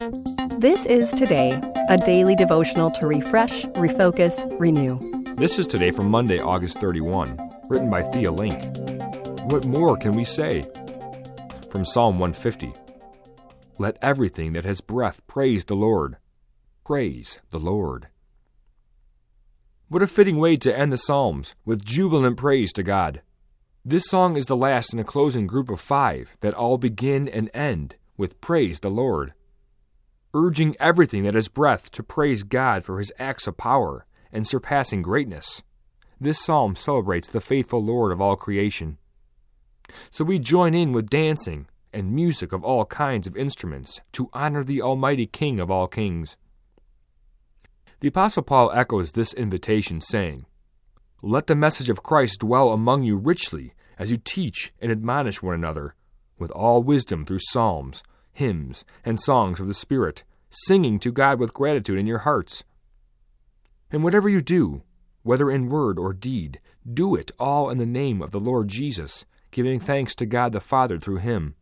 This is Today, a daily devotional to refresh, refocus, renew. This is Today from Monday, August 31, written by Thea Link. What more can we say? From Psalm 150. Let everything that has breath praise the Lord. Praise the Lord. What a fitting way to end the Psalms, with jubilant praise to God. This song is the last in a closing group of 5 that all begin and end with praise the Lord, urging everything that has breath to praise God for His acts of power and surpassing greatness. This psalm celebrates the faithful Lord of all creation. So we join in with dancing and music of all kinds of instruments to honor the Almighty King of all kings. The Apostle Paul echoes this invitation, saying, "Let the message of Christ dwell among you richly as you teach and admonish one another, with all wisdom through psalms, hymns, and songs of the Spirit, singing to God with gratitude in your hearts. And whatever you do, whether in word or deed, do it all in the name of the Lord Jesus, giving thanks to God the Father through Him."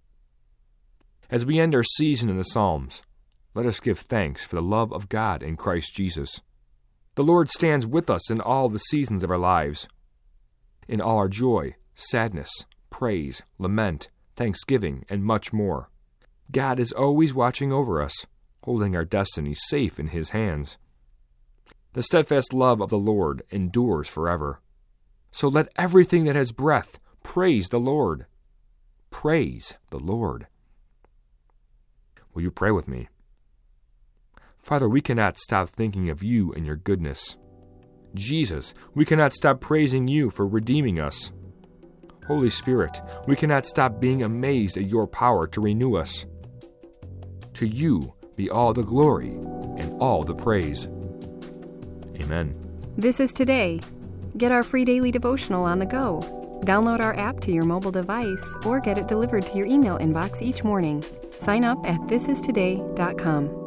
As we end our season in the Psalms, let us give thanks for the love of God in Christ Jesus. The Lord stands with us in all the seasons of our lives, in all our joy, sadness, praise, lament, thanksgiving, and much more. God is always watching over us, holding our destiny safe in His hands. The steadfast love of the Lord endures forever. So let everything that has breath praise the Lord. Praise the Lord. Will you pray with me? Father, we cannot stop thinking of You and Your goodness. Jesus, we cannot stop praising You for redeeming us. Holy Spirit, we cannot stop being amazed at Your power to renew us. To You be all the glory and all the praise. Amen. This is Today. Get our free daily devotional on the go. Download our app to your mobile device or get it delivered to your email inbox each morning. Sign up at thisistoday.com.